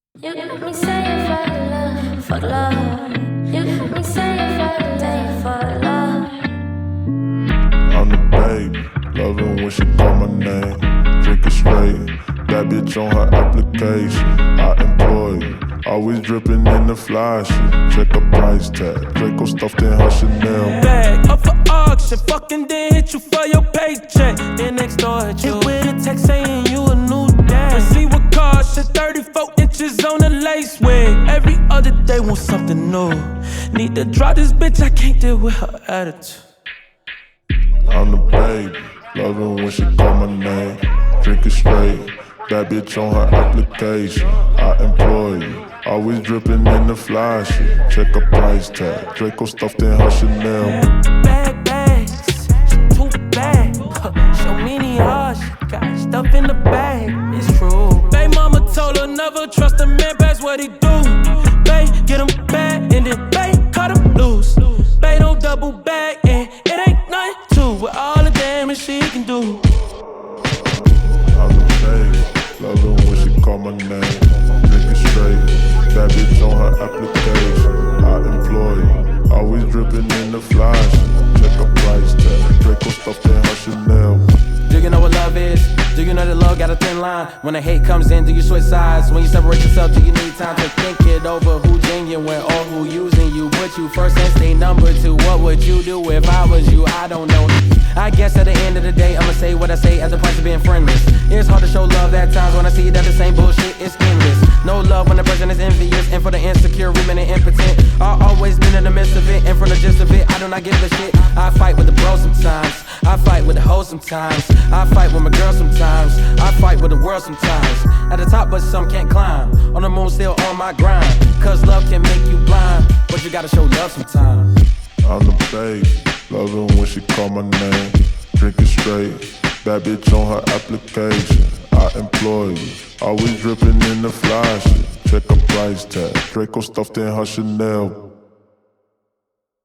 You got me saying fuck love. You got me saying fuck love. I'm the baby, loving when she call my name. Drinking straight, that bitch on her application. I employ you, always dripping in the fly shit. Check a price tag, Draco stuffed in her Chanel. Bag up for auction, fucking then hit you for your paycheck. Then next door hit you with a text saying you a new dad. Receive a car, shit 34 inches on the lace wig. Every other day want something new. Need to drop this bitch, I can't deal with her attitude. I'm the baby, loving when she call my name. Drinking straight, that bitch on her application. I employ you, always dripping in the fly shit. Check a price tag, Draco stuffed in her Chanel. Bad bags, she too bad. So many hearts, she got stuff in the bag. It's true. Bae mama told her never trust a man, that's what he do. Bae get him back and then bae cut him loose. Bae don't double back and it ain't nothing to with all the damage she can do. I'm the baby, loving when she call my name. Drinking straight, that bitch on her application. I employ you, always dripping in the fly shit. Check a price tag, Draco stuffed in her Chanel. Do you know what love is? Do you know that love got a thin line? When the hate comes in, do you switch sides? When you separate yourself, do you need time to think it over? Who genuine or who using you? Put you first and stay number two. What would you do if I was you? I don't know. I guess at the end of the day, I'ma say what I say at the price of being friendless. It's hard to show love at times when I see that the same bullshit is endless. No love when the person is envious, and for the insecure, women and impotent. I've always been in the midst of it, and from the gist of it, I do not give a shit. I fight with the bro sometimes, I fight with the hoe sometimes, I fight with my girl sometimes, I fight with the world sometimes. At the top, but some can't climb. On the moon, still on my grind. Cause love can make you blind, but you gotta show love sometimes. I'm the baby, loving when she call my name. Drinking straight, that bitch on her application. I employ you, always dripping in the fly shit. Check a price tag, Draco stuffed in her Chanel.